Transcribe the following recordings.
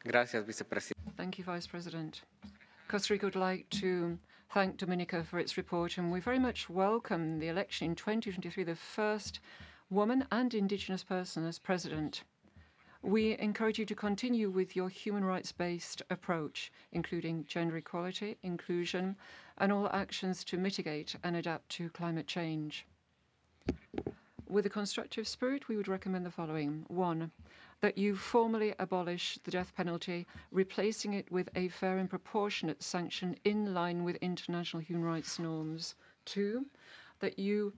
Gracias, vicepresidente. Thank you, Vice President. Costa Rica would like to thank Dominica for its report, and we very much welcome the election in 2023, the first woman and indigenous person as president. We encourage you to continue with your human rights-based approach, including gender equality, inclusion, and all actions to mitigate and adapt to climate change. With a constructive spirit, we would recommend the following. 1, that you formally abolish the death penalty, replacing it with a fair and proportionate sanction in line with international human rights norms. 2, that you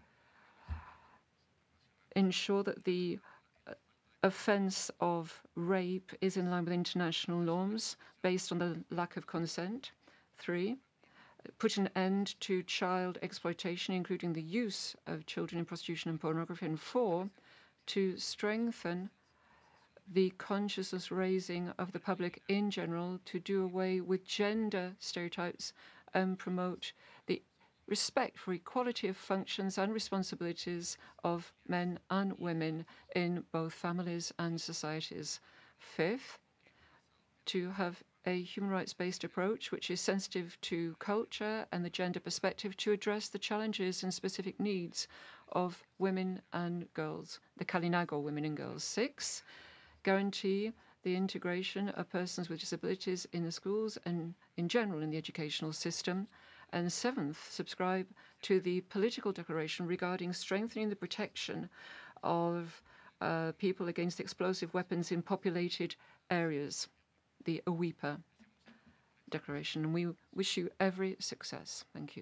ensure that the offence of rape is in line with international norms based on the lack of consent. 3, put an end to child exploitation, including the use of children in prostitution and pornography. And 4, to strengthen the consciousness raising of the public in general to do away with gender stereotypes and promote the respect for equality of functions and responsibilities of men and women in both families and societies. 5th, to have a human rights-based approach which is sensitive to culture and the gender perspective to address the challenges and specific needs of women and girls, the Kalinago women and girls. 6, guarantee the integration of persons with disabilities in the schools and in general in the educational system. And 7th, subscribe to the political declaration regarding strengthening the protection of people against explosive weapons in populated areas, the AWIPA declaration. And we wish you every success. Thank you.